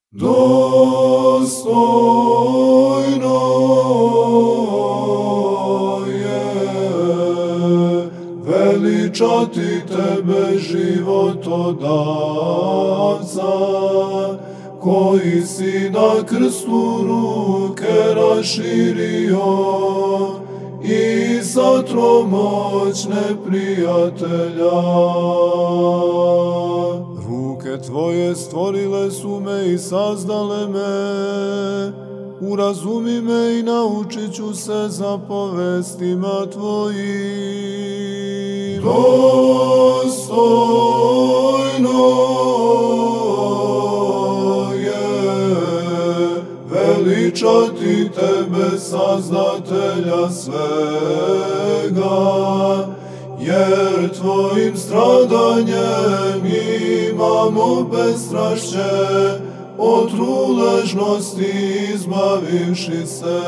Dostojno je veličati tebe, životodavca, koji si na krstu ruke raširio i satro moć neprijatelja. Ruke tvoje stvorile su me i sazdale me, urazumi me i naučit ću se zapovestima tvojim. Dostojno je veličati tebe, sazdatelja svega, jer tvojim stradanjem imamo bestrašće, od truležnosti izbavivši se.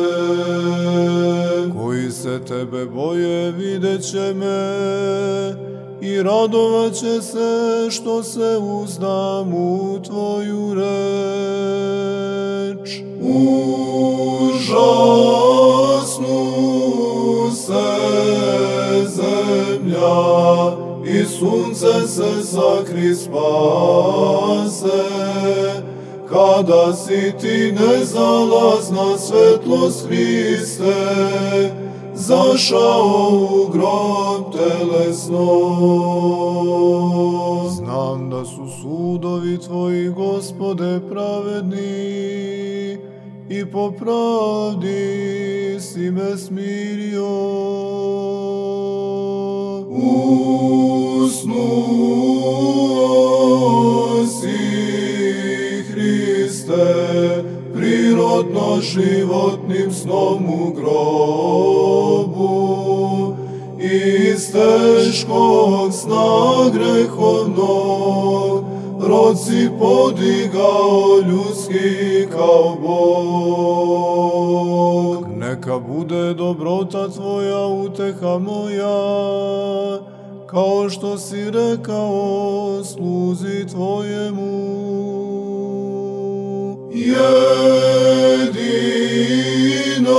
Koji se tebe boje vidjet će me i radovat će se što se uzdam u tvoju reč. Užasnu se zemlja i sunce se sakri spase, kada si ti nezalazna svetlost Hriste, zašao u grob telesno. Znam da su sudovi tvoji, Gospode, pravedni, i po pravdi si me smirio. Usnuo si, Hriste, prirodno životnim snom u grobu, iz teškog sna grehovnog rod si podigao ljudski kao Bog. Neka bude dobrota tvoja uteha moja, kao što si rekao sluzi tvojemu. Jedina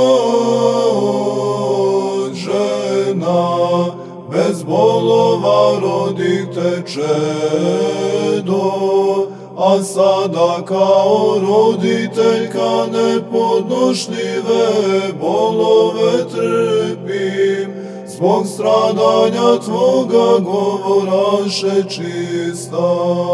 od žena, bez bolova rodih te čedo, a sada kao roditeljka nepodnošljive bolove trpim, zbog stradanja tvoga govoraše čista.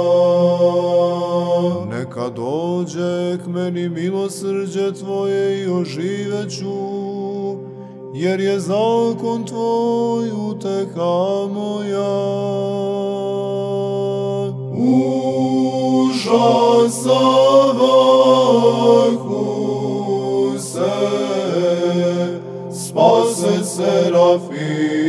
Neka dođe k meni milosrđe tvoje i oživeću, jer je zakon tvoj uteha moja. Užasavahu se, spase serafimi,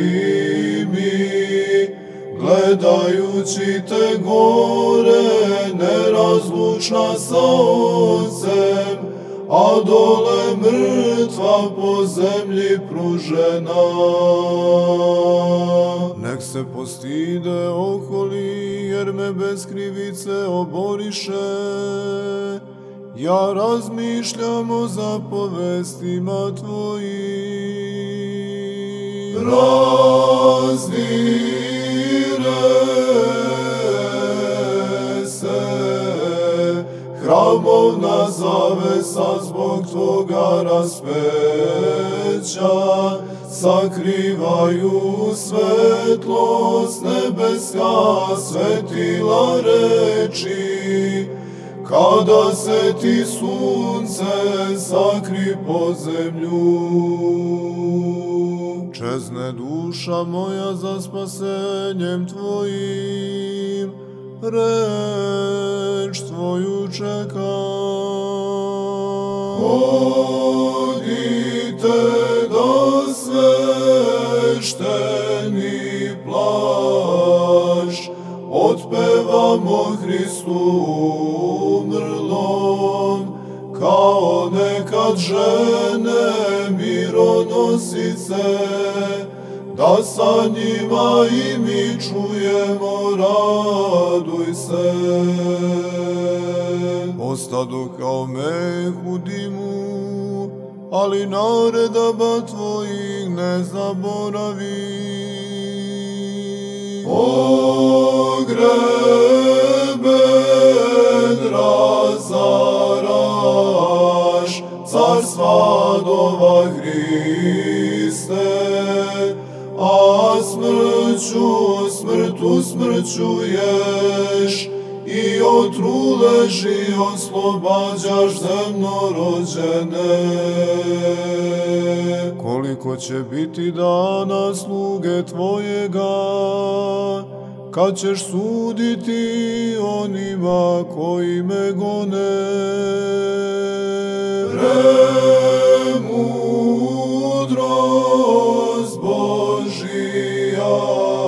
gledajući te gore, nerazlučna sa Otcem, a dole mrtva po zemlji pružena. Nek se postide oholi, jer me bez krivice oboriše. Ja razmišljam o zapovestima tvojim. Razdire se hramovna zavesa zbog tvoga raspeća, sakrivaju svetlost nebeska, svetila reči, kada se ti sunce sakri po zemlju. Čezne duša moja za spasenjem tvojim, reč tvoju čeka. Hodite da svešteni plašt otpevamo Hristu umrlom, kao nekad žene mironosice, da sa njima i mi čujemo raduj se. Ostadoh kao meh u dimu, ali naredaba tvojih ne zaboravi. Pogreben razaraš carstva dova Hriste, a smrtu smrćuješ i od truleži oslobađaš zemnorođene. Koliko će biti dana sluge tvojega, kad ćeš suditi onima koji me gone. Premudrost Božija,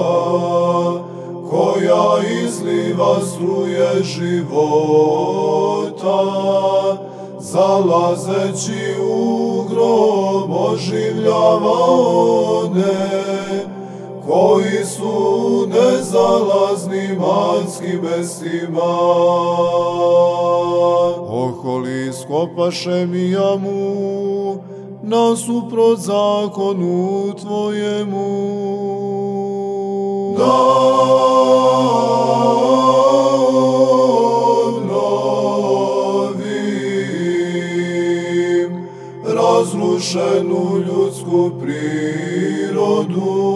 koja izliva struje života, zalazeći u grob oživljava one koji su nezalaznim adskim bestima. Oholi iskopaše mi jamu nasuprot zakonu tvojemu. Da obnovim razrušenu ljudsku prirodu,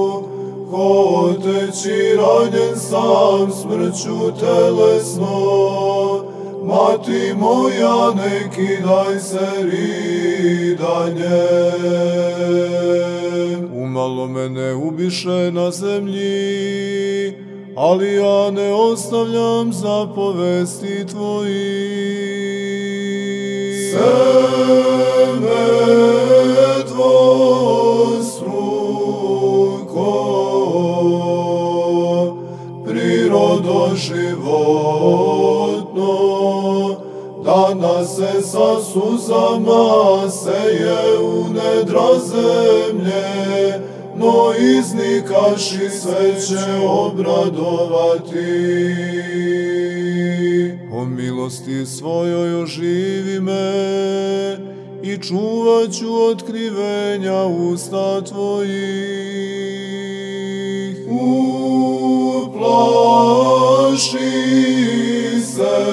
hoteći ranjen sam smrću telesno, mati moja ne kidaj se ridanjem. Umalo me ne ubiše na zemlji, ali ja ne ostavljam zapovesti tvojih. Seme dvostruko, prirodo životno, danas se sa suzama seje u nedra zemlje, no iznikaši sve će obradovati. O milosti svojoj oživi me i čuvat ću otkrivenja usta tvojih. Uplaši se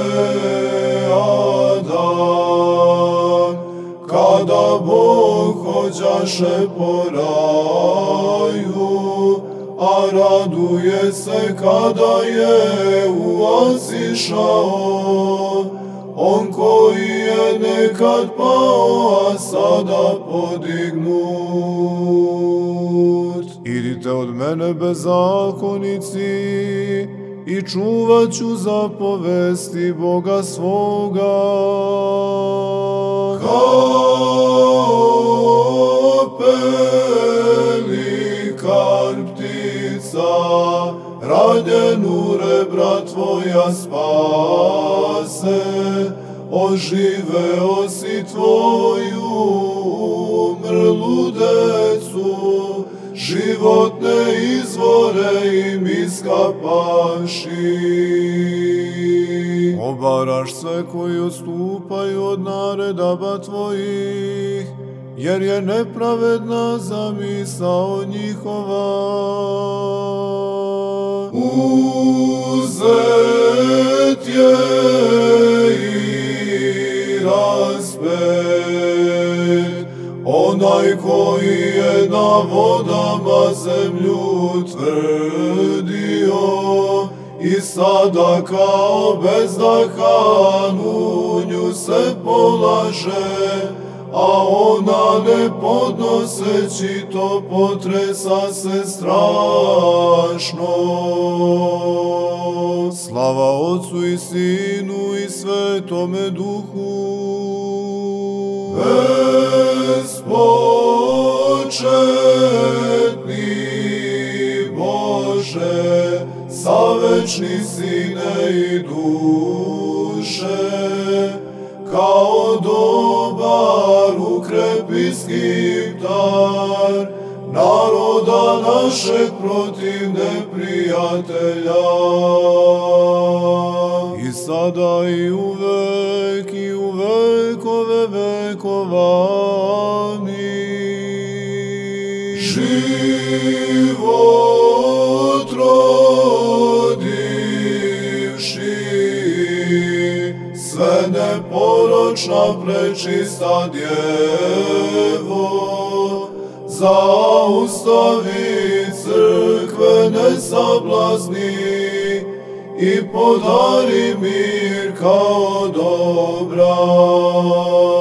Adam, kada Bog hođaše po raju, a raduje se kada je uasišao, on koji je nekad pao, a sada podignut. Idite od mene bezakonici i čuvat ću zapovesti Boga svoga. Kao pelikan ptica, ranjen u rebra tvoja spase, oživeo si tvoju umrlu decu, životne izvore im iskapavši. Obaraš sve koji odstupaju od naredaba tvojih, jer je nepravedna zamisao njihova. Uzet je i raspet onaj koji je na vodama zemlju tvrdio i sada kao bezdahan u nju se polaže, a ona ne podnoseći to potresa se strašno. Slava Otcu i Sinu i Svetome Duhu. Bespočetni Bože, savečni Sine i duše, kao dobar ukrepi skiptar, naroda našeg protiv neprijatelja. I sada i uvek život rodivši, sve neporočna prečista Djevo, zaustavi crkvene sablazni i podari mir kao dobra.